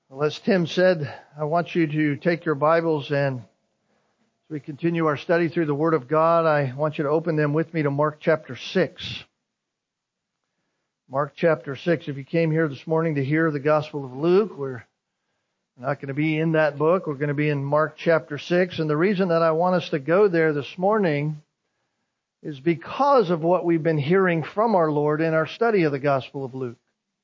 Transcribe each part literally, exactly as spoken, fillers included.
Well, as Tim said, I want you to take your Bibles, and as we continue our study through the Word of God, I want you to open them with me to Mark chapter six. Mark chapter six. If you came here this morning to hear the Gospel of Luke, we're not going to be in that book. We're going to be in Mark chapter six. And the reason that I want us to go there this morning is because of what we've been hearing from our Lord in our study of the Gospel of Luke.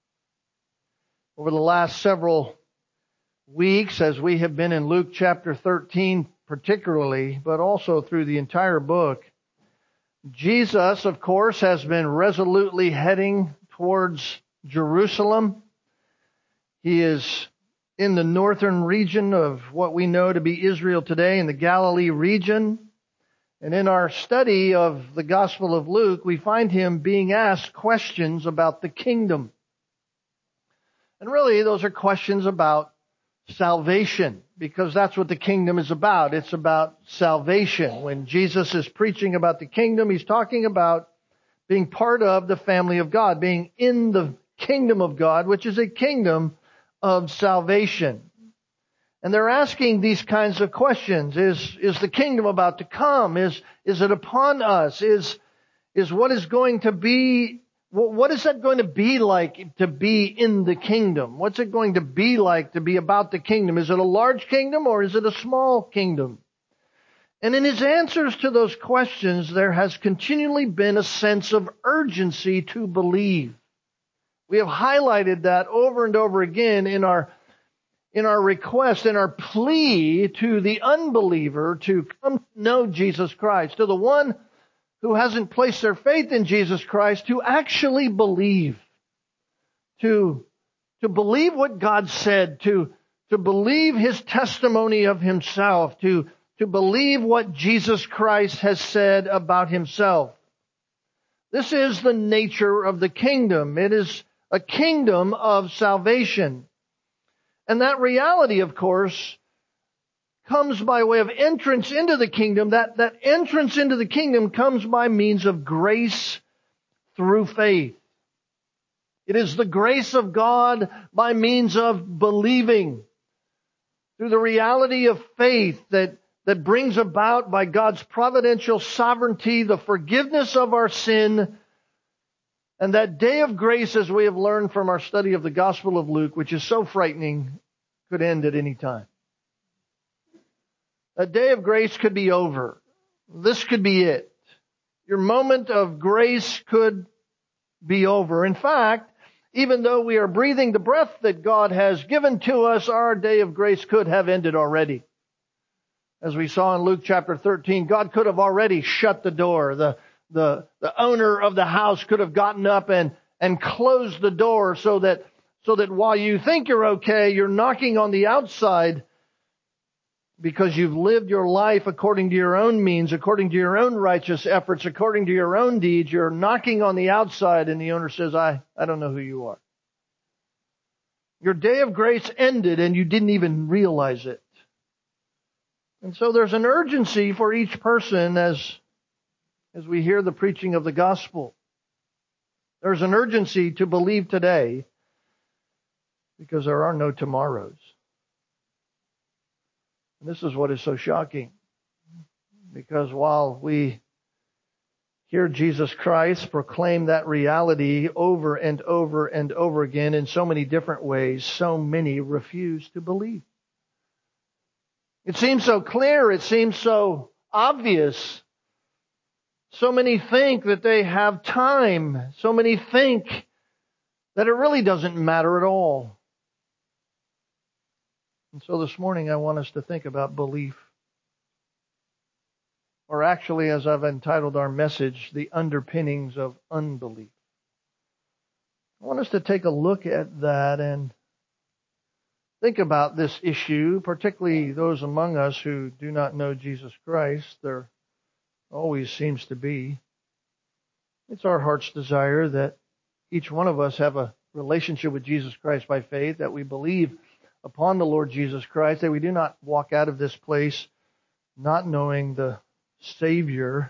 Over the last several weeks, as we have been in Luke chapter thirteen particularly, but also through the entire book, Jesus, of course, has been resolutely heading towards Jerusalem. He is in the northern region of what we know to be Israel today, in the Galilee region. And in our study of the Gospel of Luke, we find him being asked questions about the kingdom. And really, those are questions about salvation, because that's what the kingdom is about. It's about salvation. When Jesus is preaching about the kingdom, he's talking about being part of the family of God, being in the kingdom of God, which is a kingdom of salvation. And they're asking these kinds of questions. Is, is the kingdom about to come? Is, is it upon us? Is, is what is going to be What is that going to be like to be in the kingdom? What's it going to be like to be about the kingdom? Is it a large kingdom or is it a small kingdom? And in his answers to those questions, there has continually been a sense of urgency to believe. We have highlighted that over and over again in our, in our request, in our plea to the unbeliever to come to know Jesus Christ, to the one who hasn't placed their faith in Jesus Christ, to actually believe, to, to believe what God said, to, to believe His testimony of Himself, to, to believe what Jesus Christ has said about Himself. This is the nature of the kingdom. It is a kingdom of salvation. And that reality, of course, comes by way of entrance into the kingdom. That, that entrance into the kingdom comes by means of grace through faith. It is the grace of God by means of believing. Through the reality of faith that, that brings about by God's providential sovereignty the forgiveness of our sin. And that day of grace, as we have learned from our study of the Gospel of Luke, which is so frightening, could end at any time. A day of grace could be over. This could be it. Your moment of grace could be over. In fact, even though we are breathing the breath that God has given to us, our day of grace could have ended already. As we saw in Luke chapter thirteen, God could have already shut the door. The, the, the owner of the house could have gotten up and, and closed the door so that, so that while you think you're okay, you're knocking on the outside, because you've lived your life according to your own means, according to your own righteous efforts, according to your own deeds. You're knocking on the outside and the owner says, I, I don't know who you are. Your day of grace ended and you didn't even realize it. And so there's an urgency for each person as, as we hear the preaching of the gospel. There's an urgency to believe today because there are no tomorrows. This is what is so shocking, because while we hear Jesus Christ proclaim that reality over and over and over again in so many different ways, so many refuse to believe. It seems so clear, it seems so obvious. So many think that they have time. So many think that it really doesn't matter at all. And so this morning I want us to think about belief. Or actually, as I've entitled our message, the underpinnings of unbelief. I want us to take a look at that and think about this issue, particularly those among us who do not know Jesus Christ. There always seems to be. It's our heart's desire that each one of us have a relationship with Jesus Christ by faith, that we believe upon the Lord Jesus Christ, that we do not walk out of this place not knowing the Savior.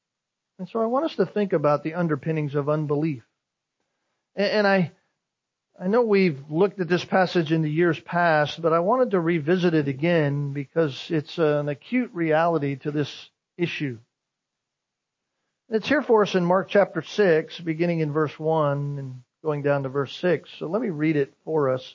And so I want us to think about the underpinnings of unbelief. And I I know we've looked at this passage in the years past, but I wanted to revisit it again because it's an acute reality to this issue. It's here for us in Mark chapter six, beginning in verse one and going down to verse six. So let me read it for us.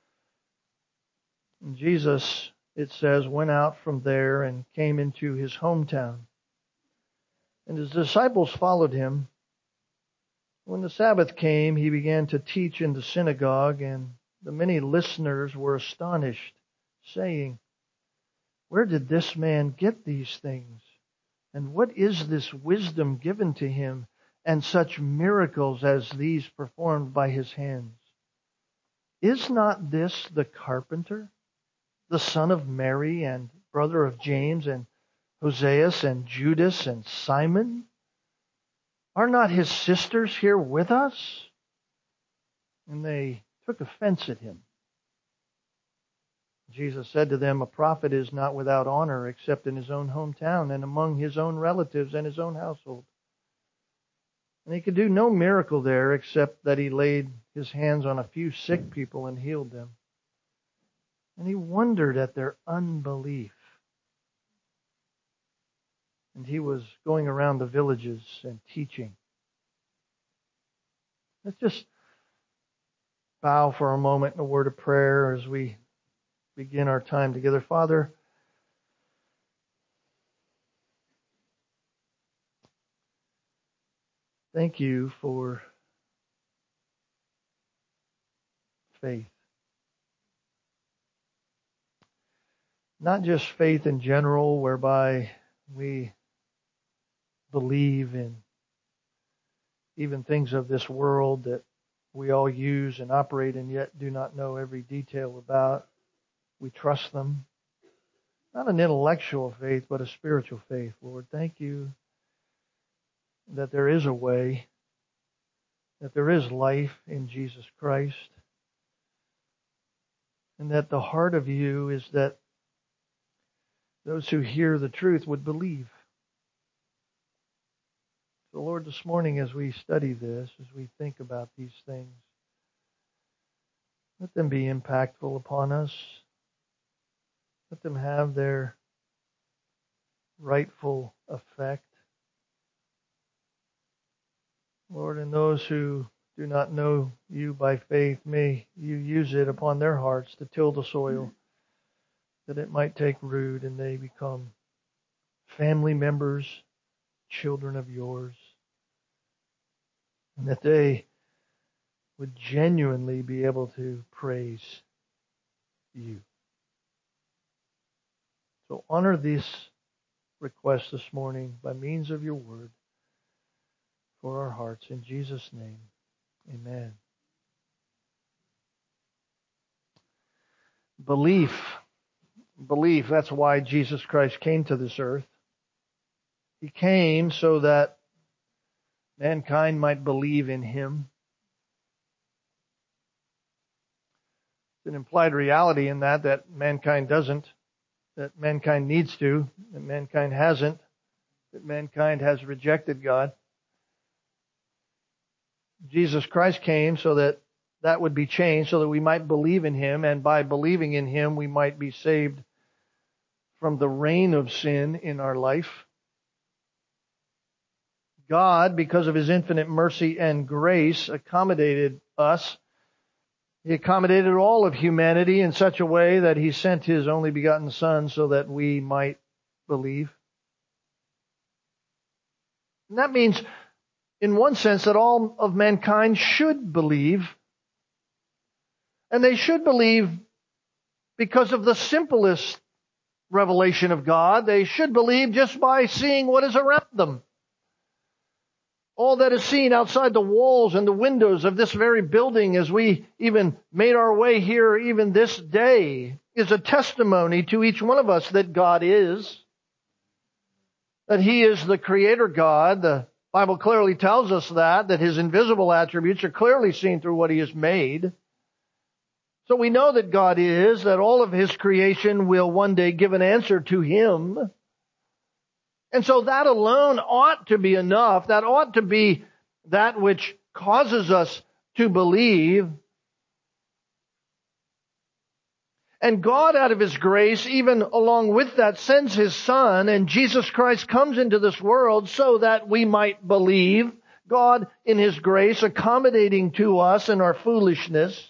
And Jesus, it says, went out from there and came into his hometown. And his disciples followed him. When the Sabbath came, he began to teach in the synagogue, and the many listeners were astonished, saying, "Where did this man get these things? And what is this wisdom given to him, and such miracles as these performed by his hands? Is not this the carpenter, the son of Mary, and brother of James, and Hoseas, and Judas, and Simon? Are not his sisters here with us?" And they took offense at him. Jesus said to them, "A prophet is not without honor except in his own hometown and among his own relatives and his own household." And he could do no miracle there except that he laid his hands on a few sick people and healed them. And he wondered at their unbelief. And he was going around the villages and teaching. Let's just bow for a moment in a word of prayer as we begin our time together. Father, thank you for faith. Not just faith in general, whereby we believe in even things of this world that we all use and operate in, yet do not know every detail about. We trust them. Not an intellectual faith, but a spiritual faith, Lord. Thank you that there is a way, that there is life in Jesus Christ, and that the heart of you is that those who hear the truth would believe. So, Lord, this morning as we study this, as we think about these things, let them be impactful upon us. Let them have their rightful effect. Lord, and those who do not know you by faith, may you use it upon their hearts to till the soil, that it might take root and they become family members, children of yours, and that they would genuinely be able to praise you. So honor this request this morning by means of your word for our hearts. In Jesus' name, amen. Belief. Belief. That's why Jesus Christ came to this earth. He came so that mankind might believe in him. It's an implied reality in that, that mankind doesn't, that mankind needs to, that mankind hasn't, that mankind has rejected God. Jesus Christ came so that that would be changed, so that we might believe in him, and by believing in him, we might be saved from the reign of sin in our life. God, because of his infinite mercy and grace, accommodated us. He accommodated all of humanity in such a way that he sent his only begotten Son so that we might believe. And that means, in one sense, that all of mankind should believe. And they should believe because of the simplest revelation of God. They should believe just by seeing what is around them. All that is seen outside the walls and the windows of this very building as we even made our way here even this day is a testimony to each one of us that God is. That he is the Creator God. The Bible clearly tells us that, that his invisible attributes are clearly seen through what he has made. So we know that God is, that all of his creation will one day give an answer to him. And so that alone ought to be enough. That ought to be that which causes us to believe. And God, out of His grace, even along with that, sends His Son, and Jesus Christ comes into this world so that we might believe. God, in His grace, accommodating to us in our foolishness.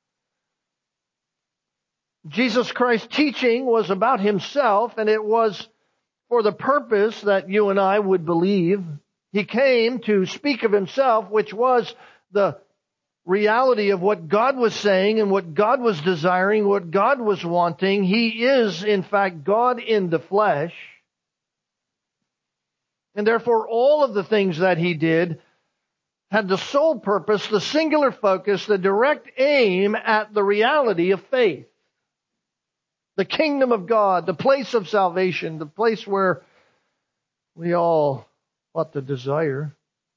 Jesus Christ's teaching was about Himself, and it was for the purpose that you and I would believe. He came to speak of Himself, which was the reality of what God was saying and what God was desiring, what God was wanting. He is, in fact, God in the flesh. And therefore, all of the things that He did had the sole purpose, the singular focus, the direct aim at the reality of faith. The kingdom of God, the place of salvation, the place where we all ought to desire.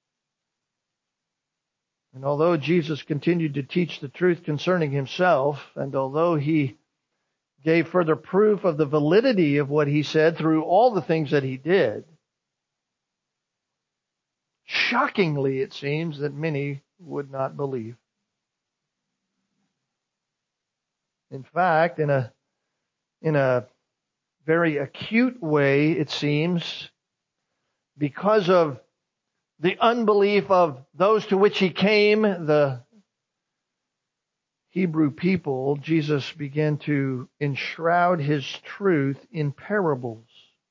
And although Jesus continued to teach the truth concerning Himself, and although He gave further proof of the validity of what He said through all the things that He did, shockingly it seems that many would not believe. In fact, in a in a very acute way, it seems, because of the unbelief of those to which He came, the Hebrew people, Jesus began to enshroud His truth in parables.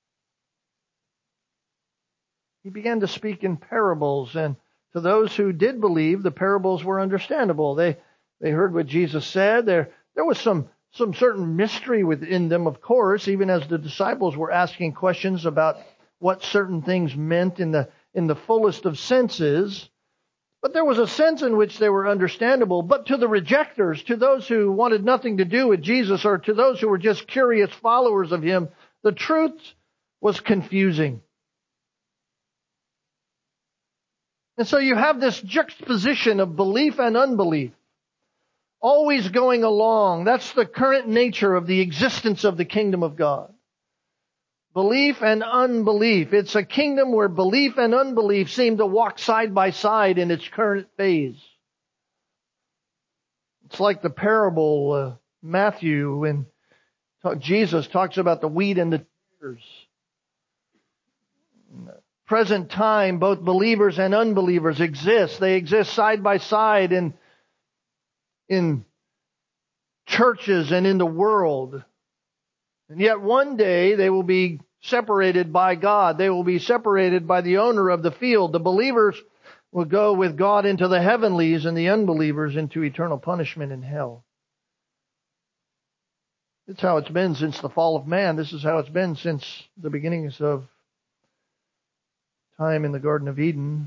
He began to speak in parables, and to those who did believe, the parables were understandable. They they heard what Jesus said. There, there was some, some certain mystery within them, of course, even as the disciples were asking questions about what certain things meant in the in the fullest of senses. But there was a sense in which they were understandable. But to the rejectors, to those who wanted nothing to do with Jesus, or to those who were just curious followers of Him, the truth was confusing. And so you have this juxtaposition of belief and unbelief, always going along. That's the current nature of the existence of the kingdom of God. Belief and unbelief. It's a kingdom where belief and unbelief seem to walk side by side in its current phase. It's like the parable, uh, Matthew, when Jesus talks about the wheat and the tares. Present time, both believers and unbelievers exist. They exist side by side in, in churches and in the world. And yet one day they will be separated by God. They will be separated by the owner of the field. The believers will go with God into the heavenlies, and the unbelievers into eternal punishment in hell. It's how it's been since the fall of man. This is how it's been since the beginnings of time in the Garden of Eden.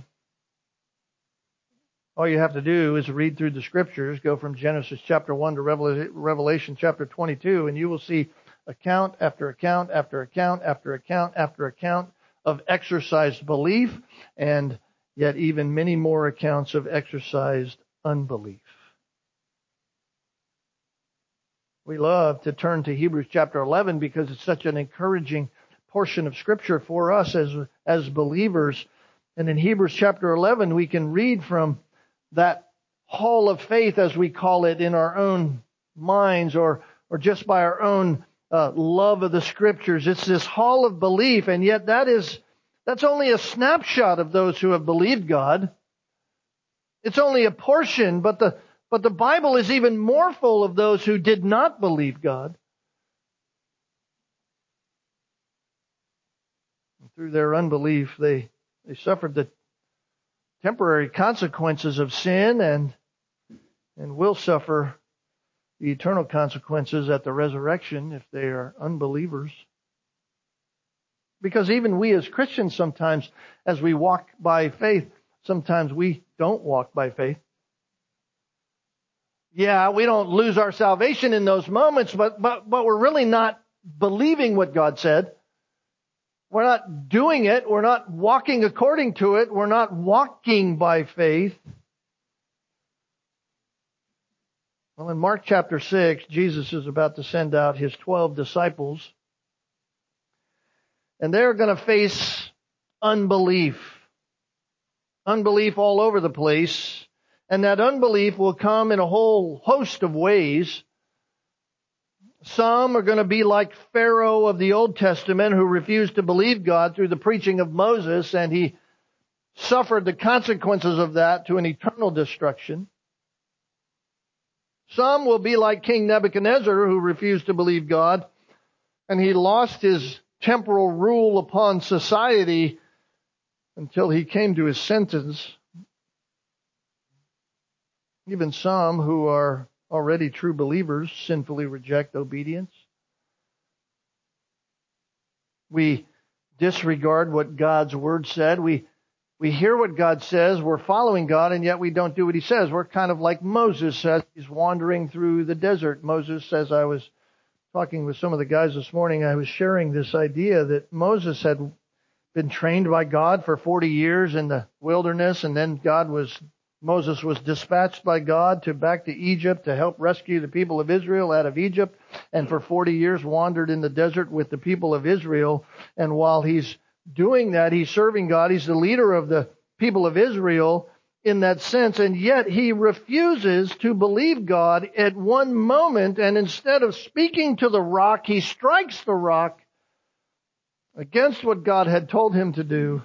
All you have to do is read through the Scriptures, go from Genesis chapter one to Revelation chapter twenty-two, and you will see account after account after account after account after account of exercised belief, and yet even many more accounts of exercised unbelief. We love to turn to Hebrews chapter eleven because it's such an encouraging portion of Scripture for us as, as believers. And in Hebrews chapter eleven, we can read from that hall of faith, as we call it, in our own minds, or, or just by our own uh, love of the Scriptures. It's this hall of belief, and yet that is that's only a snapshot of those who have believed God. It's only a portion, but the but the Bible is even more full of those who did not believe God. And through their unbelief, they, they suffered the temporary consequences of sin, and and will suffer the eternal consequences at the resurrection if they are unbelievers. Because even we as Christians sometimes, as we walk by faith, sometimes we don't walk by faith. Yeah, we don't lose our salvation in those moments, but but but we're really not believing what God said. We're not doing it. We're not walking according to it. We're not walking by faith. Well, in Mark chapter six, Jesus is about to send out His twelve disciples. And they're going to face unbelief. Unbelief all over the place. And that unbelief will come in a whole host of ways. Some are going to be like Pharaoh of the Old Testament, who refused to believe God through the preaching of Moses, and he suffered the consequences of that to an eternal destruction. Some will be like King Nebuchadnezzar, who refused to believe God, and he lost his temporal rule upon society until he came to his sentence. Even some who are already true believers sinfully reject obedience. We disregard what God's Word said. We we hear what God says. We're following God, and yet we don't do what He says. We're kind of like Moses as he's wandering through the desert. Moses, as I was talking with some of the guys this morning, I was sharing this idea that Moses had been trained by God for forty years in the wilderness, and then God was Moses was dispatched by God to back to Egypt to help rescue the people of Israel out of Egypt, and for forty years wandered in the desert with the people of Israel. And while he's doing that, he's serving God. He's the leader of the people of Israel in that sense, and yet he refuses to believe God at one moment, and instead of speaking to the rock, he strikes the rock against what God had told him to do.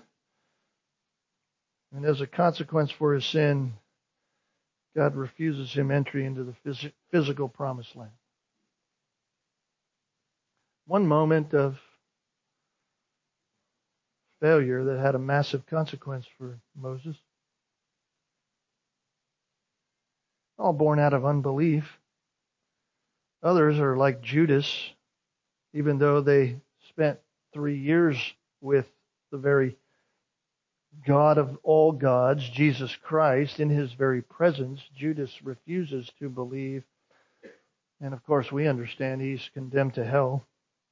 And as a consequence for his sin, God refuses him entry into the phys- physical promised land. One moment of failure that had a massive consequence for Moses. All born out of unbelief. Others are like Judas, even though they spent three years with the very God of all gods, Jesus Christ, in His very presence. Judas refuses to believe. And of course we understand he's condemned to hell.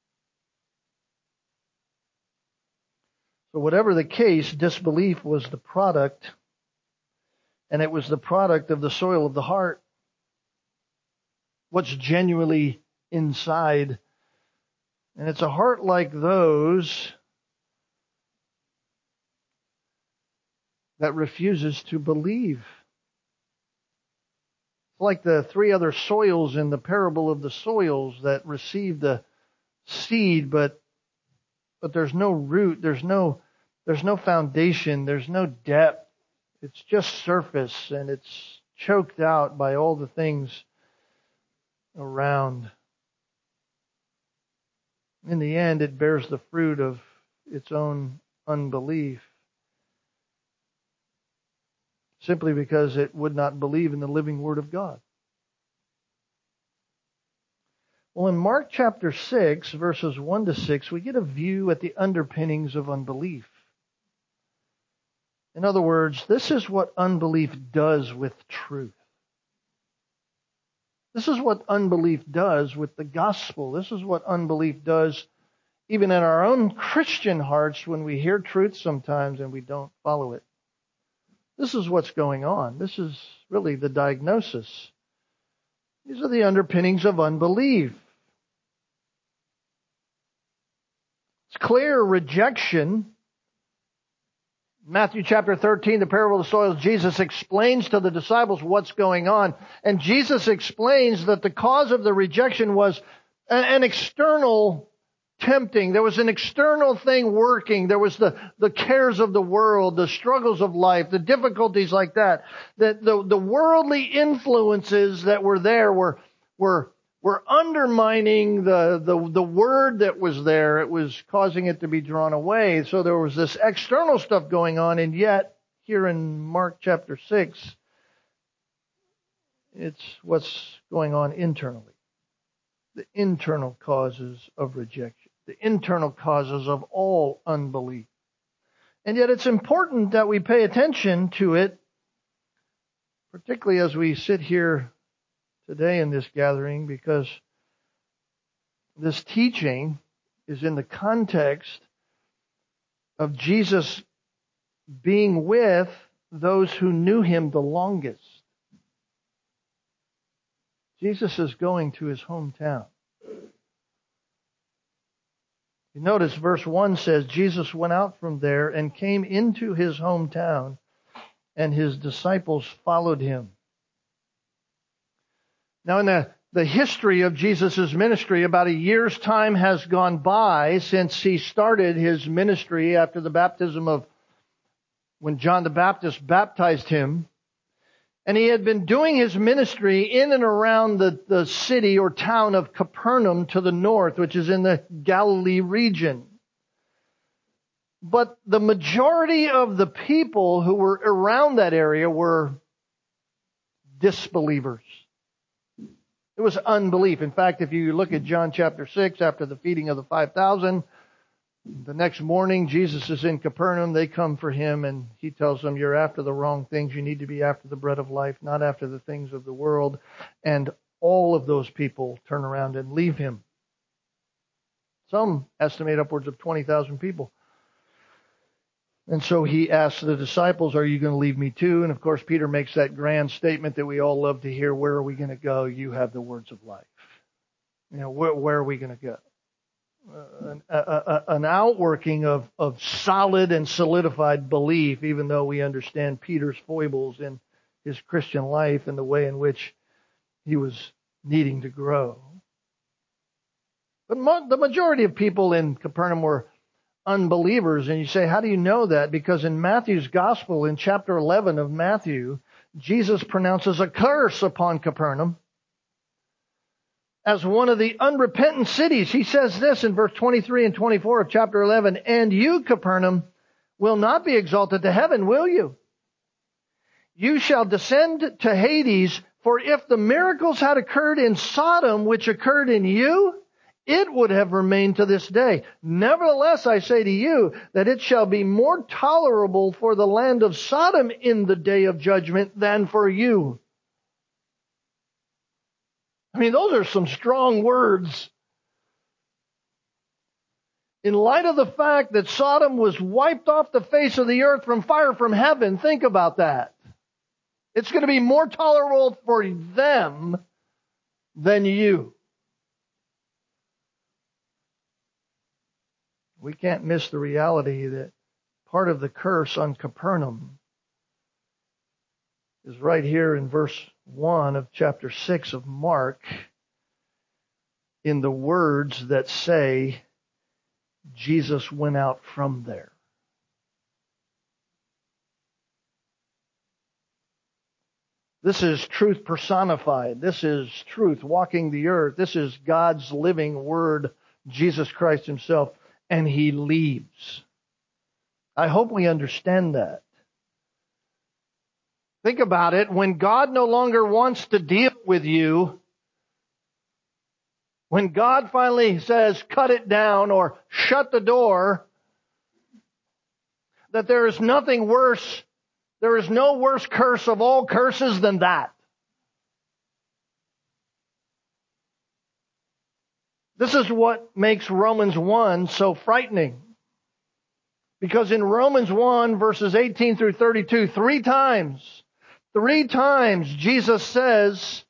So whatever the case, disbelief was the product, and it was the product of the soil of the heart. What's genuinely inside. And it's a heart like those that refuses to believe. It's like the three other soils in the parable of the soils that receive the seed, but but there's no root, there's no there's no foundation, there's no depth. It's just surface, and it's choked out by all the things around. In the end, it bears the fruit of its own unbelief, simply because it would not believe in the living Word of God. Well, in Mark chapter six, verses one to six, we get a view at the underpinnings of unbelief. In other words, this is what unbelief does with truth. This is what unbelief does with the gospel. This is what unbelief does even in our own Christian hearts when we hear truth sometimes and we don't follow it. This is what's going on. This is really the diagnosis. These are the underpinnings of unbelief. It's clear rejection. Matthew chapter thirteen, the parable of the soils, Jesus explains to the disciples what's going on. And Jesus explains that the cause of the rejection was an external tempting. There was an external thing working. There was the, the cares of the world, the struggles of life, the difficulties like that. That the, the worldly influences that were there were, were, were undermining the, the, the word that was there. It was causing it to be drawn away. So there was this external stuff going on, and yet here in Mark chapter six, it's what's going on internally. The internal causes of rejection. The internal causes of all unbelief. And yet it's important that we pay attention to it, particularly as we sit here today in this gathering, because this teaching is in the context of Jesus being with those who knew Him the longest. Jesus is going to His hometown. You notice verse one says, Jesus went out from there and came into His hometown, and His disciples followed Him. Now in the the history of Jesus' ministry, about a year's time has gone by since he started his ministry after the baptism of, when John the Baptist baptized him. And he had been doing his ministry in and around the, the city or town of Capernaum to the north, which is in the Galilee region. But the majority of the people who were around that area were disbelievers. It was unbelief. In fact, if you look at John chapter six, after the feeding of the five thousand, the next morning Jesus is in Capernaum. They come for him and he tells them, you're after the wrong things. You need to be after the bread of life, not after the things of the world. And all of those people turn around and leave him. Some estimate upwards of twenty thousand people. And so he asks the disciples, are you going to leave me too? And of course, Peter makes that grand statement that we all love to hear. Where are we going to go? You have the words of life. You know, where, where are we going to go? Uh, an, a, a, an outworking of, of solid and solidified belief, even though we understand Peter's foibles in his Christian life and the way in which he was needing to grow. But mo- the majority of people in Capernaum were unbelievers. And you say, how do you know that? Because in Matthew's gospel, in chapter eleven of Matthew, Jesus pronounces a curse upon Capernaum as one of the unrepentant cities. He says this in verse twenty-three and twenty-four of chapter eleven, and you, Capernaum, will not be exalted to heaven, will you? You shall descend to Hades, for if the miracles had occurred in Sodom, which occurred in you, it would have remained to this day. Nevertheless, I say to you that it shall be more tolerable for the land of Sodom in the day of judgment than for you. I mean, those are some strong words. In light of the fact that Sodom was wiped off the face of the earth from fire from heaven, think about that. It's going to be more tolerable for them than you. We can't miss the reality that part of the curse on Capernaum is right here in verse one of chapter six of Mark, in the words that say, Jesus went out from there. This is truth personified. This is truth walking the earth. This is God's living word, Jesus Christ himself. And he leaves. I hope we understand that. Think about it. When God no longer wants to deal with you, when God finally says, cut it down or shut the door, that there is nothing worse, there is no worse curse of all curses than that. This is what makes Romans one so frightening. Because in Romans one, verses eighteen through thirty-two, three times, three times Jesus says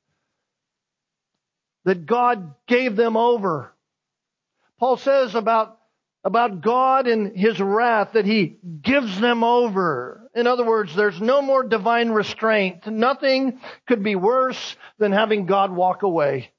that God gave them over. Paul says about, about God and his wrath that he gives them over. In other words, there's no more divine restraint. Nothing could be worse than having God walk away.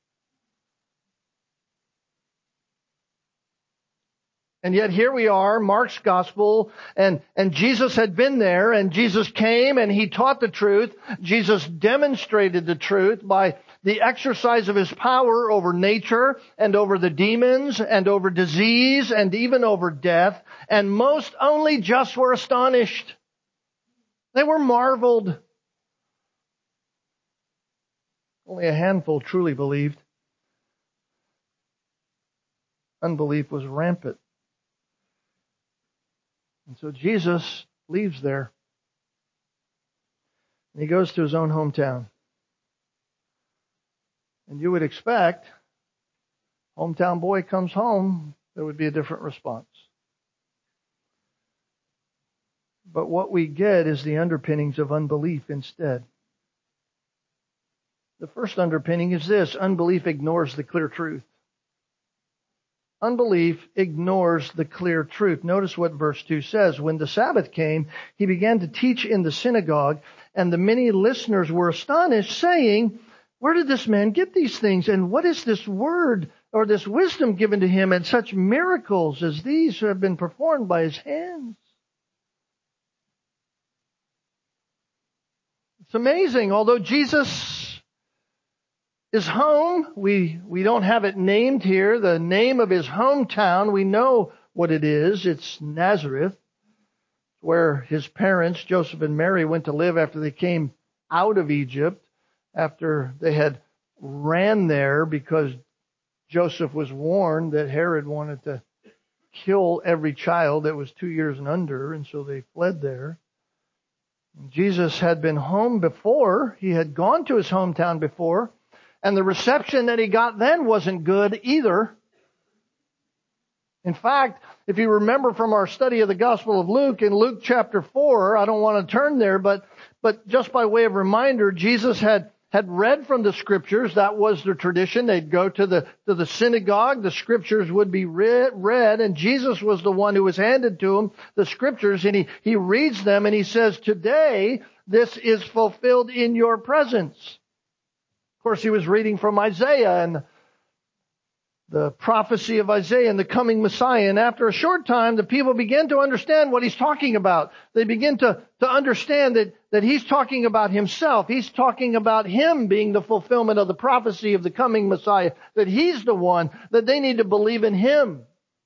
And yet here we are, Mark's gospel, and, and Jesus had been there, and Jesus came and he taught the truth. Jesus demonstrated the truth by the exercise of his power over nature and over the demons and over disease and even over death. And most only just were astonished. They were marveled. Only a handful truly believed. Unbelief was rampant. And so Jesus leaves there. And he goes to his own hometown. And you would expect, hometown boy comes home, there would be a different response. But what we get is the underpinnings of unbelief instead. The first underpinning is this: unbelief ignores the clear truth. Unbelief ignores the clear truth. Notice what verse two says. When the Sabbath came, he began to teach in the synagogue, and the many listeners were astonished, saying, Where did this man get these things? And what is this word or this wisdom given to him, and such miracles as these have been performed by his hands? It's amazing. Although Jesus is home, we, we don't have it named here. The name of his hometown, we know what it is. It's Nazareth, where his parents, Joseph and Mary, went to live after they came out of Egypt, after they had ran there because Joseph was warned that Herod wanted to kill every child that was two years and under, and so they fled there. Jesus had been home before. He had gone to his hometown before, and the reception that he got then wasn't good either. In fact, if you remember from our study of the Gospel of Luke, in Luke chapter four, I don't want to turn there, but but just by way of reminder, Jesus had had read from the Scriptures. That was their tradition. They'd go to the to the synagogue. The Scriptures would be read, read, and Jesus was the one who was handed to him the Scriptures, and he, he reads them, and he says, "Today, this is fulfilled in your presence." Of course, he was reading from Isaiah, and the prophecy of Isaiah and the coming Messiah. And after a short time, the people begin to understand what he's talking about. They begin to, to understand that, that he's talking about himself. He's talking about him being the fulfillment of the prophecy of the coming Messiah. That he's the one, that they need to believe in him.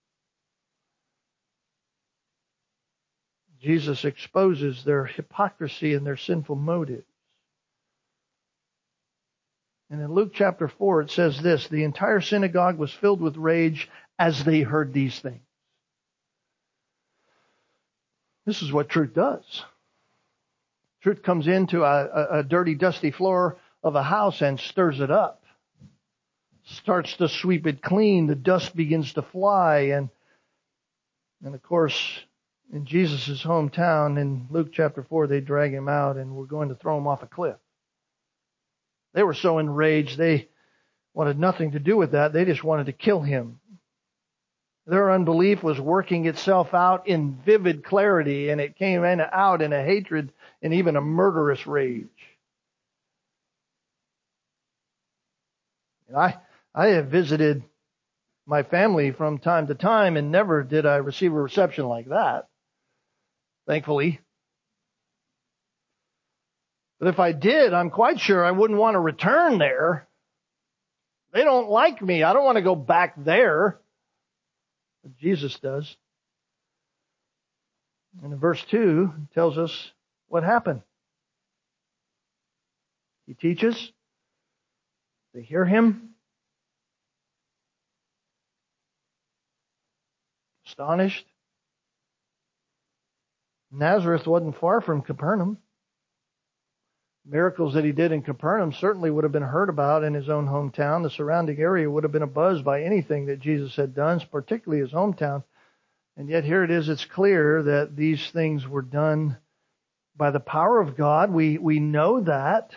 Jesus exposes their hypocrisy and their sinful motives. And in Luke chapter four, it says this: the entire synagogue was filled with rage as they heard these things. This is what truth does. Truth comes into a, a, a dirty, dusty floor of a house and stirs it up. Starts to sweep it clean. The dust begins to fly. And, and of course, in Jesus' hometown, in Luke chapter four, they drag him out and we're going to throw him off a cliff. They were so enraged, they wanted nothing to do with that. They just wanted to kill him. Their unbelief was working itself out in vivid clarity, and it came in, out in a hatred and even a murderous rage. And I, I have visited my family from time to time, and never did I receive a reception like that, thankfully. But if I did, I'm quite sure I wouldn't want to return there. They don't like me. I don't want to go back there. But Jesus does. And in verse two, it tells us what happened. He teaches. They hear him. Astonished. Nazareth wasn't far from Capernaum. Miracles that he did in Capernaum certainly would have been heard about in his own hometown. The surrounding area would have been abuzz by anything that Jesus had done, particularly his hometown. And yet here it is, it's clear that these things were done by the power of God. We, we know that.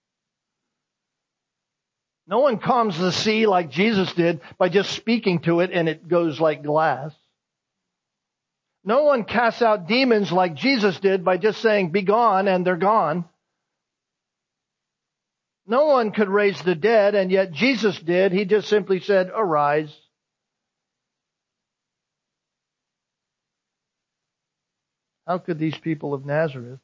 No one calms the sea like Jesus did by just speaking to it and it goes like glass. No one casts out demons like Jesus did by just saying, "Be gone," and they're gone. No one could raise the dead, and yet Jesus did. He just simply said, "Arise." How could these people of Nazareth,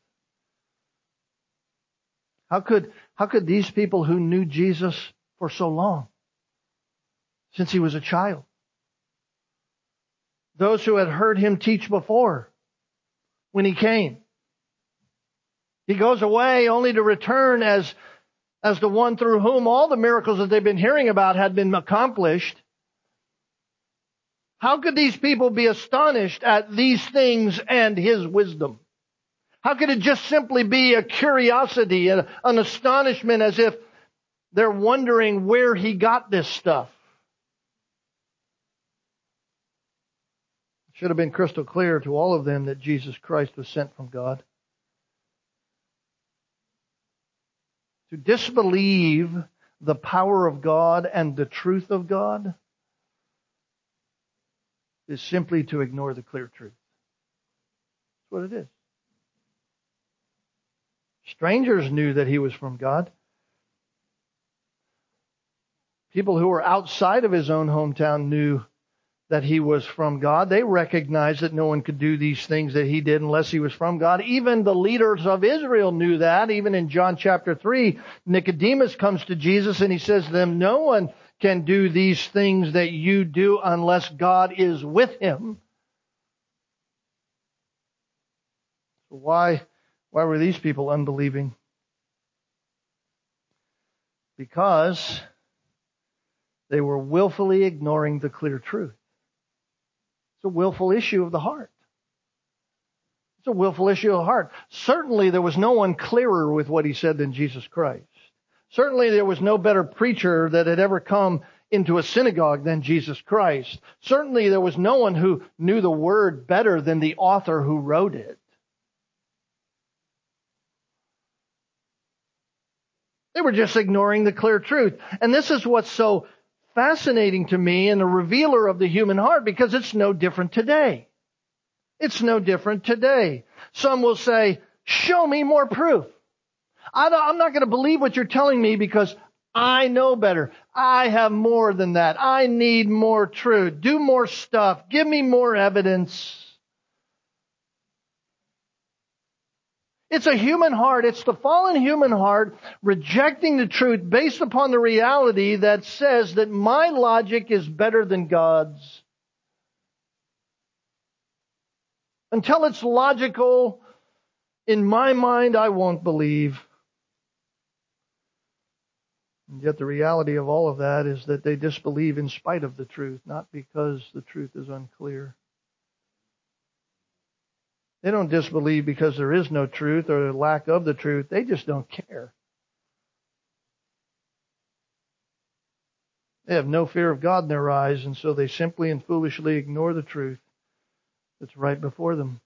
how could, how could these people who knew Jesus for so long, since he was a child, those who had heard him teach before, when he came, he goes away only to return as as the one through whom all the miracles that they've been hearing about had been accomplished. How could these people be astonished at these things and his wisdom? How could it just simply be a curiosity, an astonishment, as if they're wondering where he got this stuff? It should have been crystal clear to all of them that Jesus Christ was sent from God. To disbelieve the power of God and the truth of God is simply to ignore the clear truth. That's what it is. Strangers knew that he was from God. People who were outside of his own hometown knew that he was from God. They recognized that no one could do these things that he did unless he was from God. Even the leaders of Israel knew that. Even in John chapter three, Nicodemus comes to Jesus and he says to them, no one can do these things that you do unless God is with him. So why, why were these people unbelieving? Because they were willfully ignoring the clear truth. It's a willful issue of the heart. It's a willful issue of the heart. Certainly there was no one clearer with what he said than Jesus Christ. Certainly there was no better preacher that had ever come into a synagogue than Jesus Christ. Certainly there was no one who knew the word better than the author who wrote it. They were just ignoring the clear truth. And this is what's so fascinating to me and a revealer of the human heart, because it's no different today. It's no different today. Some will say, show me more proof. I don't, I'm not going to believe what you're telling me because I know better. I have more than that. I need more truth. Do more stuff. Give me more evidence. It's a human heart. It's the fallen human heart rejecting the truth based upon the reality that says that my logic is better than God's. Until it's logical, in my mind, I won't believe. And yet the reality of all of that is that they disbelieve in spite of the truth, not because the truth is unclear. They don't disbelieve because there is no truth or the lack of the truth. They just don't care. They have no fear of God in their eyes, and so they simply and foolishly ignore the truth that's right before them.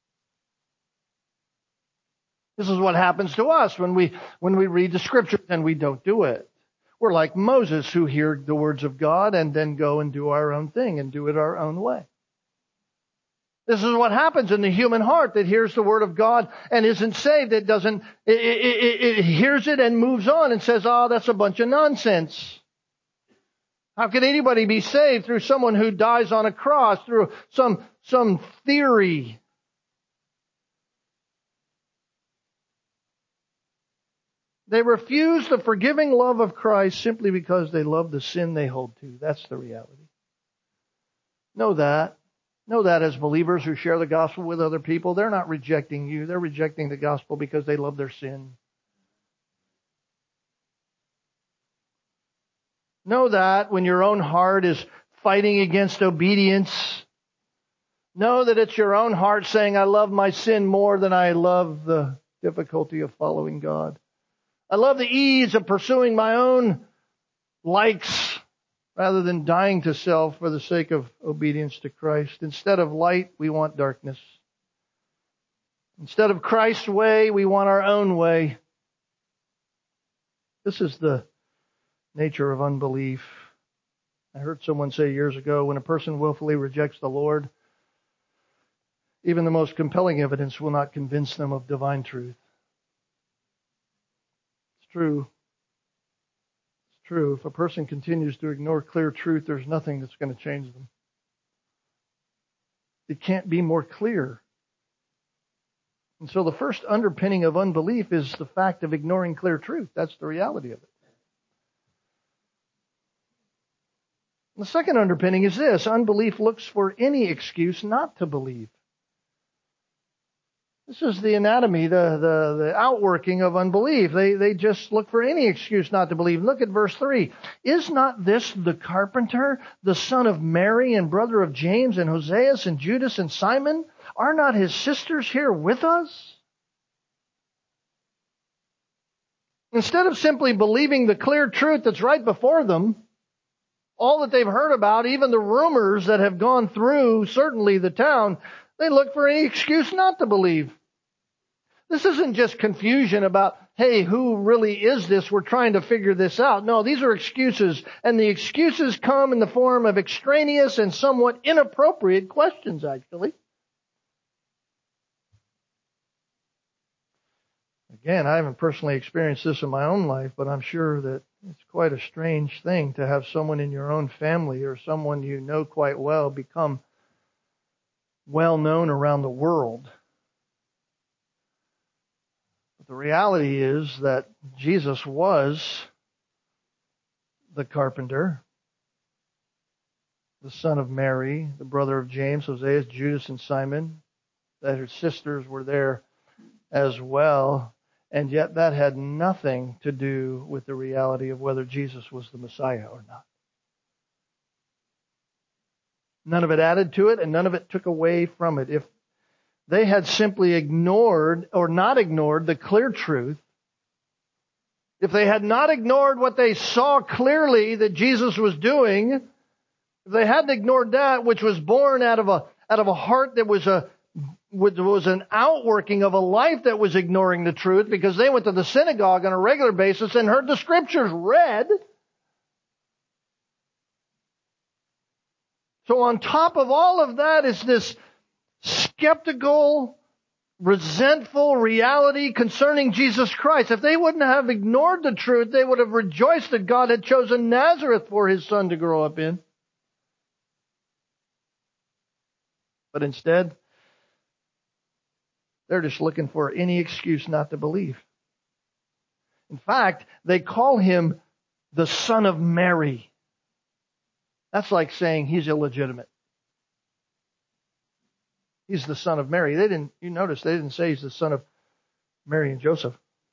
This is what happens to us when we when we read the Scripture and we don't do it. We're like Moses, who hear the words of God and then go and do our own thing and do it our own way. This is what happens in the human heart that hears the word of God and isn't saved. It doesn't, it, it, it, it hears it and moves on and says, oh, that's a bunch of nonsense. How can anybody be saved through someone who dies on a cross, through some, some theory? They refuse the forgiving love of Christ simply because they love the sin they hold to. That's the reality. Know that. Know that as believers who share the gospel with other people, they're not rejecting you. They're rejecting the gospel because they love their sin. Know that when your own heart is fighting against obedience, know that it's your own heart saying, I love my sin more than I love the difficulty of following God. I love the ease of pursuing my own likes rather than dying to self for the sake of obedience to Christ. Instead of light, we want darkness. Instead of Christ's way, we want our own way. This is the nature of unbelief. I heard someone say years ago, when a person willfully rejects the Lord, even the most compelling evidence will not convince them of divine truth. It's true. True. If a person continues to ignore clear truth, there's nothing that's going to change them. It can't be more clear. And so the first underpinning of unbelief is the fact of ignoring clear truth. That's the reality of it. The second underpinning is this: unbelief looks for any excuse not to believe. This is the anatomy, the, the, the outworking of unbelief. They, they just look for any excuse not to believe. Look at verse three. Is not this the carpenter, the son of Mary and brother of James and Hoseas and Judas and Simon? Are not his sisters here with us? Instead of simply believing the clear truth that's right before them, all that they've heard about, even the rumors that have gone through, certainly the town, they look for any excuse not to believe. This isn't just confusion about, hey, who really is this? We're trying to figure this out. No, these are excuses. And the excuses come in the form of extraneous and somewhat inappropriate questions, actually. Again, I haven't personally experienced this in my own life, but I'm sure that It's quite a strange thing to have someone in your own family or someone you know quite well become well known around the world. But the reality is that Jesus was the carpenter, the son of Mary, the brother of James, Hosea, Judas, and Simon. That his sisters were there as well. And yet that had nothing to do with the reality of whether Jesus was the Messiah or not. None of it added to it, and none of it took away from it. If they had simply ignored or not ignored the clear truth, if they had not ignored what they saw clearly that Jesus was doing, if they hadn't ignored that which was born out of a out of a heart that was a was an outworking of a life that was ignoring the truth, because they went to the synagogue on a regular basis and heard the Scriptures read. So on top of all of that is this skeptical, resentful reality concerning Jesus Christ. If they wouldn't have ignored the truth, they would have rejoiced that God had chosen Nazareth for His Son to grow up in. But instead, they're just looking for any excuse not to believe. In fact, they call Him the Son of Mary. That's like saying He's illegitimate. He's the son of Mary. They didn't, you notice, they didn't say He's the son of Mary and Joseph.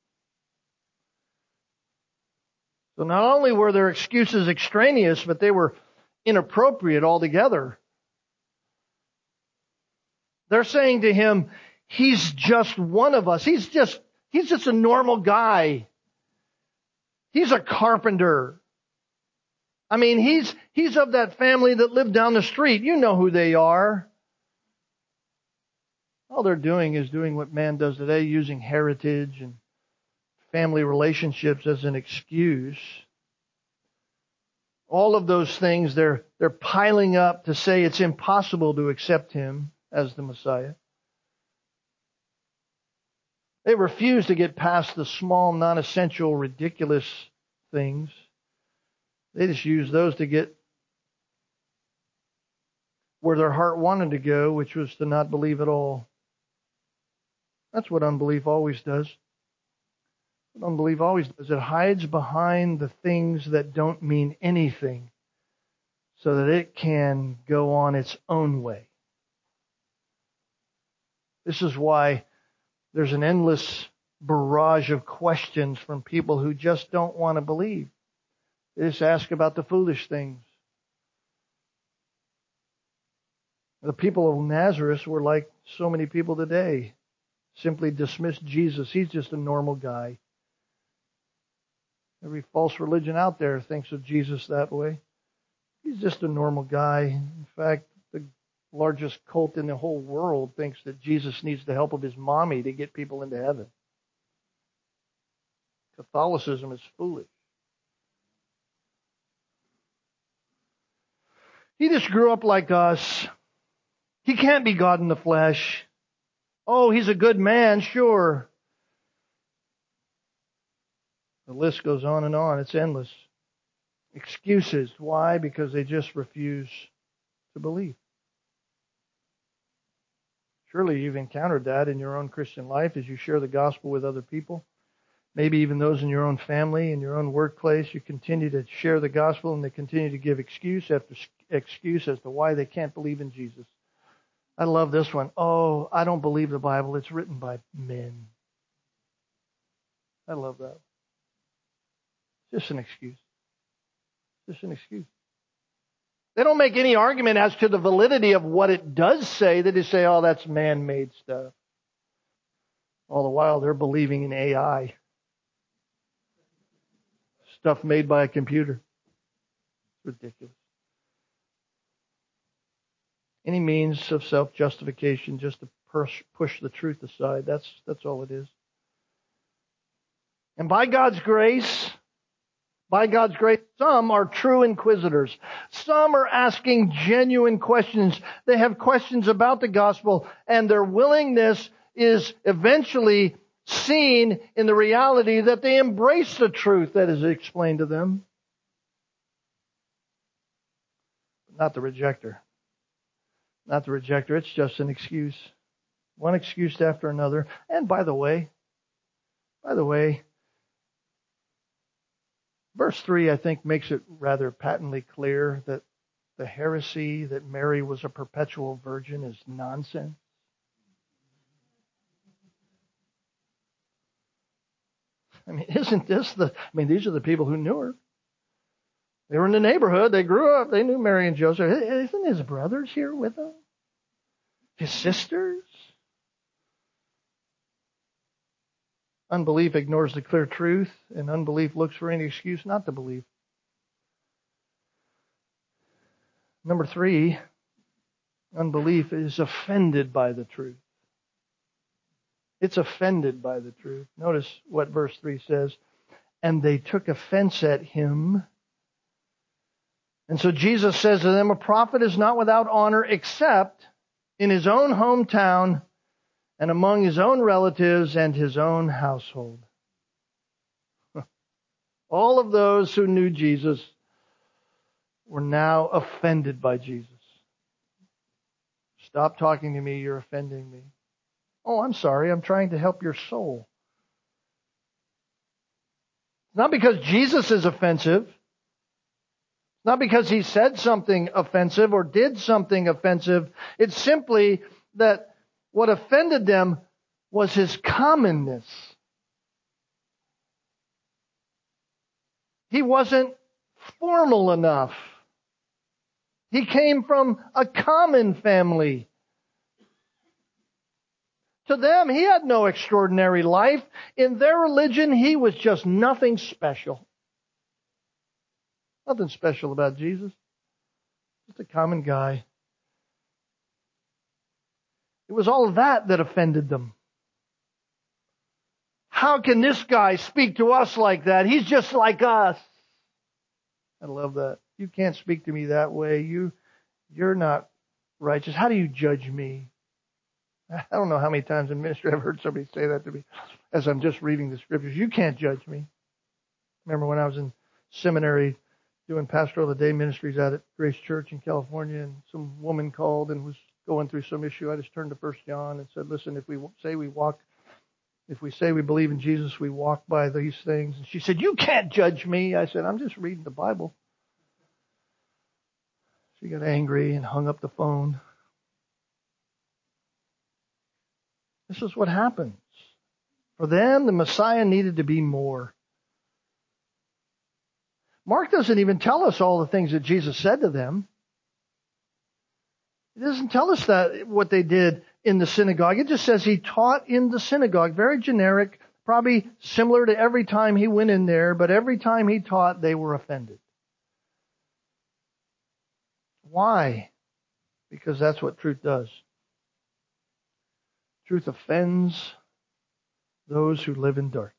So not only were their excuses extraneous, but they were inappropriate altogether. They're saying to Him, He's just one of us. He's just, he's just a normal guy. He's a carpenter. I mean, he's, he's of that family that lived down the street. You know who they are. All they're doing is doing what man does today, using heritage and family relationships as an excuse. All of those things they're, they're piling up to say it's impossible to accept Him as the Messiah. They refuse to get past the small, non-essential, ridiculous things. They just use those to get where their heart wanted to go, which was to not believe at all. That's what unbelief always does. What unbelief always does. It hides behind the things that don't mean anything so that it can go on its own way. This is why there's an endless barrage of questions from people who just don't want to believe. They just ask about the foolish things. The people of Nazareth were like so many people today. Simply dismissed Jesus. He's just a normal guy. Every false religion out there thinks of Jesus that way. He's just a normal guy. In fact, the largest cult in the whole world thinks that Jesus needs the help of his mommy to get people into heaven. Catholicism is foolish. He just grew up like us. He can't be God in the flesh. Oh, He's a good man, sure. The list goes on and on. It's endless. Excuses. Why? Because they just refuse to believe. Surely you've encountered that in your own Christian life as you share the gospel with other people. Maybe even those in your own family, in your own workplace. You continue to share the gospel and they continue to give excuse after excuse as to why they can't believe in Jesus. I love this one. Oh, I don't believe the Bible. It's written by men. I love that. Just an excuse. Just an excuse. They don't make any argument as to the validity of what it does say. They just say, oh, that's man-made stuff. All the while, they're believing in A I. Stuff made by a computer. It's ridiculous. Any means of self-justification just to push, push the truth aside. That's, that's all it is. And by God's grace, by God's grace, some are true inquisitors. Some are asking genuine questions. They have questions about the gospel, and their willingness is eventually seen in the reality that they embrace the truth that is explained to them. Not the rejecter. Not the rejecter. It's just an excuse. One excuse after another. And by the way, by the way, verse three, I think, makes it rather patently clear that the heresy that Mary was a perpetual virgin is nonsense. I mean, isn't this the... I mean, these are the people who knew her. They were in the neighborhood. They grew up. They knew Mary and Joseph. Isn't his brothers here with him? His sisters? Unbelief ignores the clear truth, and unbelief looks for any excuse not to believe. Number three, unbelief is offended by the truth. It's offended by the truth. Notice what verse three says. And they took offense at him. And so Jesus says to them, a prophet is not without honor except in his own hometown and among his own relatives and his own household. All of those who knew Jesus were now offended by Jesus. Stop talking to me, you're offending me. Oh, I'm sorry, I'm trying to help your soul. It's not because Jesus is offensive. It's not because he said something offensive or did something offensive. It's simply that what offended them was his commonness. He wasn't formal enough. He came from a common family. To them, he had no extraordinary life. In their religion, he was just nothing special. Nothing special about Jesus. Just a common guy. It was all of that that offended them. How can this guy speak to us like that? He's just like us. I love that. You can't speak to me that way. You, you're not righteous. How do you judge me? I don't know how many times in ministry I've heard somebody say that to me as I'm just reading the scriptures. You can't judge me. Remember when I was in seminary doing pastoral of the day ministries out at Grace Church in California, and some woman called and was going through some issue. I just turned to First John and said, listen, if we say we walk, if we say we believe in Jesus, we walk by these things. And she said, you can't judge me. I said, I'm just reading the Bible. She got angry and hung up the phone. This is what happens. For them, the Messiah needed to be more. Mark doesn't even tell us all the things that Jesus said to them. It doesn't tell us that what they did in the synagogue. It just says he taught in the synagogue. Very generic, probably similar to every time he went in there, but every time he taught, they were offended. Why? Because that's what truth does. Truth offends those who live in darkness.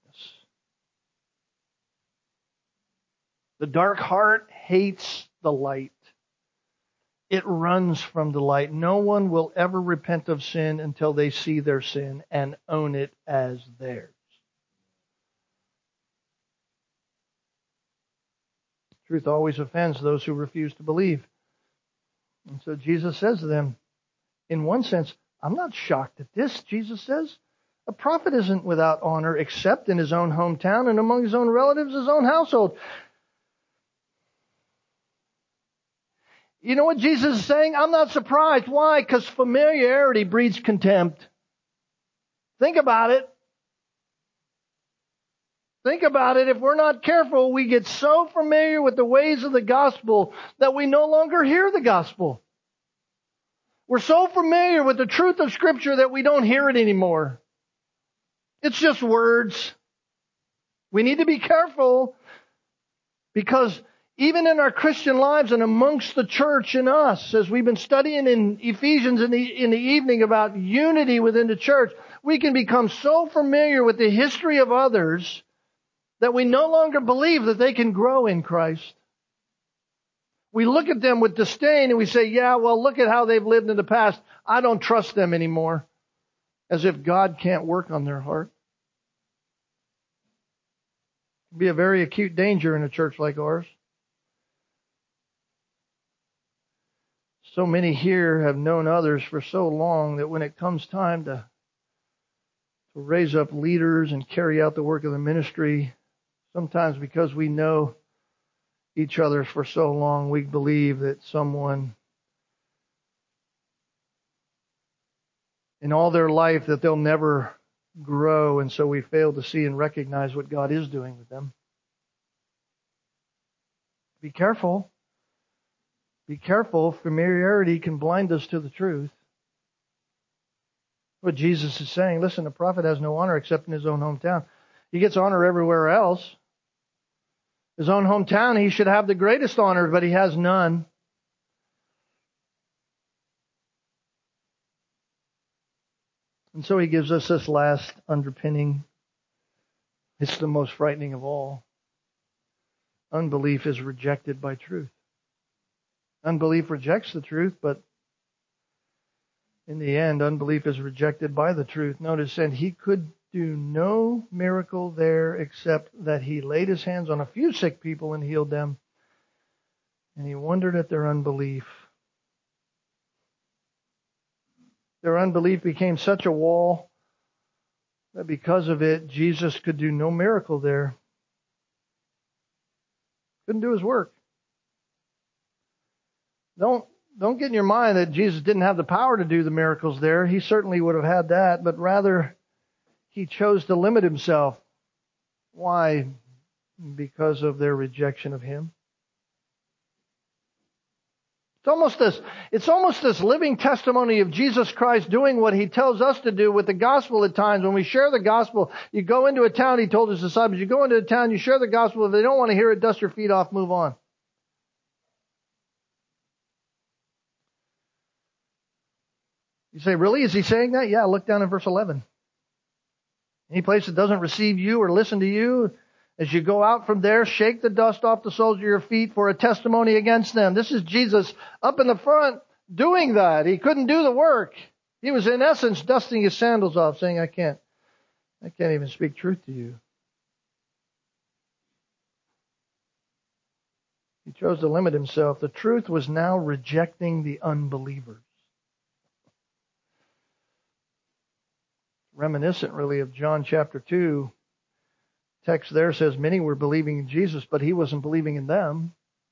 The dark heart hates the light. It runs from the light. No one will ever repent of sin until they see their sin and own it as theirs. Truth always offends those who refuse to believe. And so Jesus says to them, in one sense, I'm not shocked at this, Jesus says. A prophet isn't without honor except in his own hometown and among his own relatives, his own household. You know what Jesus is saying? I'm not surprised. Why? Because familiarity breeds contempt. Think about it. Think about it. If we're not careful, we get so familiar with the ways of the gospel that we no longer hear the gospel. We're so familiar with the truth of Scripture that we don't hear it anymore. It's just words. We need to be careful because even in our Christian lives and amongst the church and us, as we've been studying in Ephesians in the, in the evening about unity within the church, we can become so familiar with the history of others that we no longer believe that they can grow in Christ. We look at them with disdain and we say, yeah, well, look at how they've lived in the past. I don't trust them anymore. As if God can't work on their heart. It'd be a very acute danger in a church like ours. So many here have known others for so long that when it comes time to, to raise up leaders and carry out the work of the ministry, sometimes because we know each other for so long, we believe that someone in all their life that they'll never grow, and so we fail to see and recognize what God is doing with them. Be careful. Be careful. Familiarity can blind us to the truth. What Jesus is saying, listen, a prophet has no honor except in his own hometown. He gets honor everywhere else. His own hometown, he should have the greatest honor, but he has none. And so he gives us this last underpinning. It's the most frightening of all. Unbelief is rejected by truth. Unbelief rejects the truth, but in the end, unbelief is rejected by the truth. Notice, and he could do no miracle there except that he laid his hands on a few sick people and healed them. And he wondered at their unbelief. Their unbelief became such a wall that because of it, Jesus could do no miracle there. Couldn't do his work. Don't, don't get in your mind that Jesus didn't have the power to do the miracles there. He certainly would have had that, but rather he chose to limit himself. Why? Because of their rejection of him. It's almost this, it's almost this living testimony of Jesus Christ doing what he tells us to do with the gospel at times. When we share the gospel, you go into a town, he told his disciples, you go into a town, you share the gospel. If they don't want to hear it, dust your feet off, move on. You say, really? Is he saying that? Yeah, look down in verse eleven. Any place that doesn't receive you or listen to you, as you go out from there, shake the dust off the soles of your feet for a testimony against them. This is Jesus up in the front doing that. He couldn't do the work. He was in essence dusting his sandals off, saying, I can't, I can't even speak truth to you. He chose to limit himself. The truth was now rejecting the unbelievers. Reminiscent really of John chapter two. Text there says many were believing in Jesus, but he wasn't believing in them.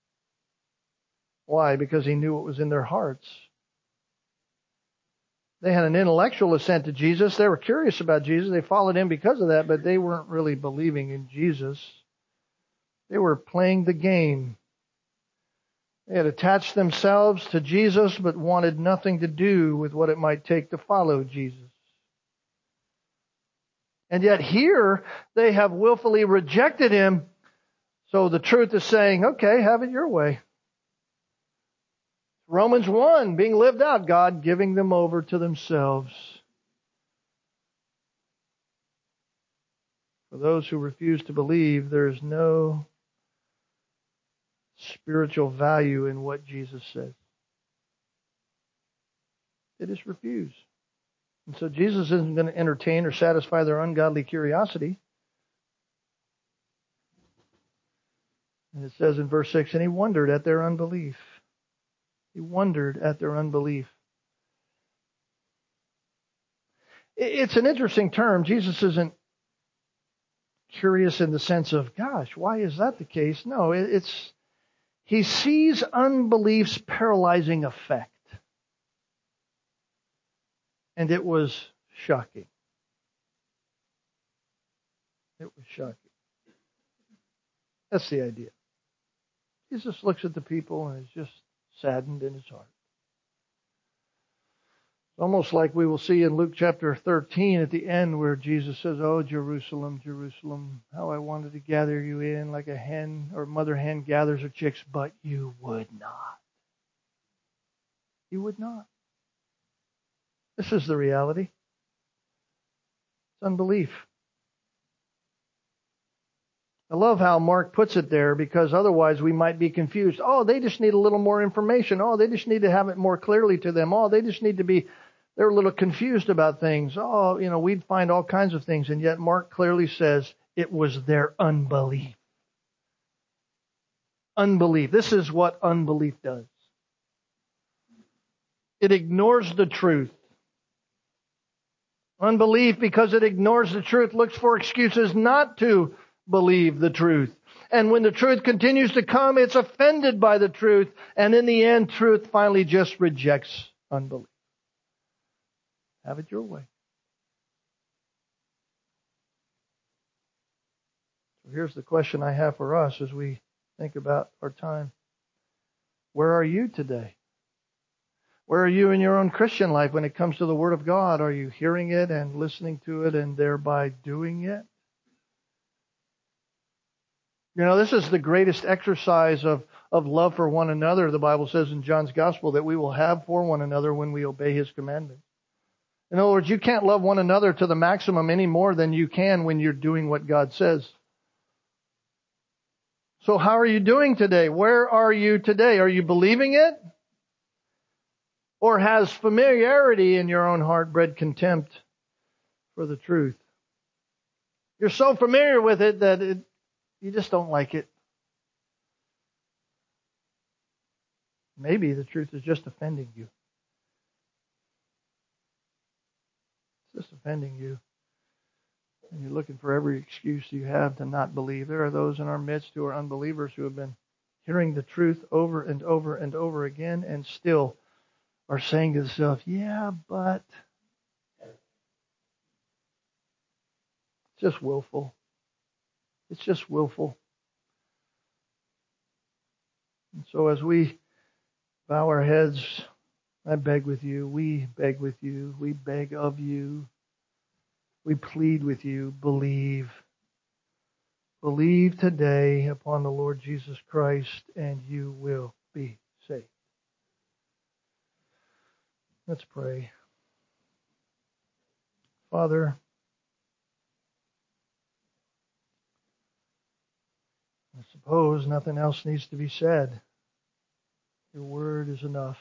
Why? Because he knew what was in their hearts. They had an intellectual assent to Jesus. They were curious about Jesus. They followed him because of that, but they weren't really believing in Jesus. They were playing the game. They had attached themselves to Jesus, but wanted nothing to do with what it might take to follow Jesus. And yet here, they have willfully rejected him. So the truth is saying, okay, have it your way. Romans one, being lived out, God giving them over to themselves. For those who refuse to believe, there is no spiritual value in what Jesus says. They just refuse. And so Jesus isn't going to entertain or satisfy their ungodly curiosity. And it says in verse six, and he wondered at their unbelief. He wondered at their unbelief. It's an interesting term. Jesus isn't curious in the sense of, gosh, why is that the case? No, it's, he sees unbelief's paralyzing effect. And it was shocking. It was shocking. That's the idea. Jesus looks at the people and is just saddened in his heart. It's almost like we will see in Luke chapter thirteen at the end where Jesus says, oh, Jerusalem, Jerusalem, how I wanted to gather you in like a hen or mother hen gathers her chicks, but you would not. You would not. This is the reality. It's unbelief. I love how Mark puts it there because otherwise we might be confused. Oh, they just need a little more information. Oh, they just need to have it more clearly to them. Oh, they just need to be, they're a little confused about things. Oh, you know, we'd find all kinds of things. And yet Mark clearly says It was their unbelief. Unbelief. This is what unbelief does. It ignores the truth. Unbelief, because it ignores the truth, looks for excuses not to believe the truth. And when the truth continues to come, it's offended by the truth. And in the end, truth finally just rejects unbelief. Have it your way. So here's the question I have for us as we think about our time. Where are you today? Where are you in your own Christian life when it comes to the Word of God? Are you hearing it and listening to it and thereby doing it? You know, this is the greatest exercise of, of love for one another, the Bible says in John's Gospel, that we will have for one another when we obey His commandments. In other words, you can't love one another to the maximum any more than you can when you're doing what God says. So how are you doing today? Where are you today? Are you believing it? Or has familiarity in your own heart bred contempt for the truth? You're so familiar with it that it, you just don't like it. Maybe the truth is just offending you. It's just offending you. And you're looking for every excuse you have to not believe. There are those in our midst who are unbelievers who have been hearing the truth over and over and over again and still are saying to themselves, yeah, but it's just willful. It's just willful. And so as we bow our heads, I beg with you, we beg with you, we beg of you, we plead with you, believe. Believe today upon the Lord Jesus Christ and you will be saved. Let's pray. Father, I suppose nothing else needs to be said. Your word is enough.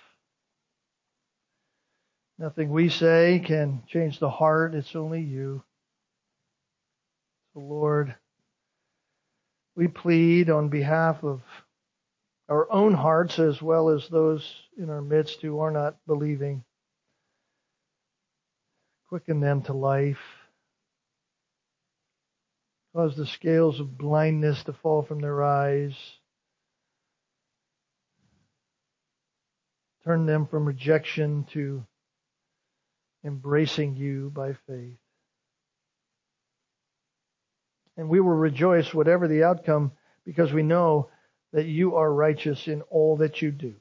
Nothing we say can change the heart. It's only you. So, Lord, we plead on behalf of our own hearts as well as those in our midst who are not believing. Quicken them to life. Cause the scales of blindness to fall from their eyes. Turn them from rejection to embracing you by faith. And we will rejoice whatever the outcome, because we know that you are righteous in all that you do.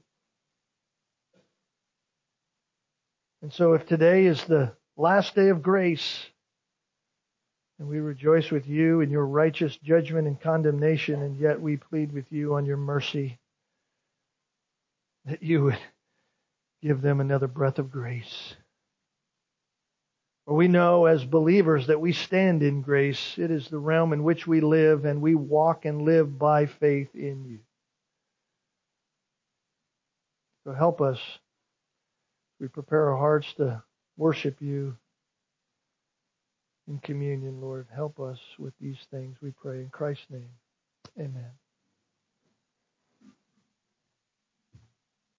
And so if today is the last day of grace, and we rejoice with you in your righteous judgment and condemnation, and yet we plead with you on your mercy that you would give them another breath of grace. For we know as believers that we stand in grace. It is the realm in which we live, and we walk and live by faith in you. So help us. We prepare our hearts to worship you in communion, Lord. Help us with these things, we pray in Christ's name. Amen.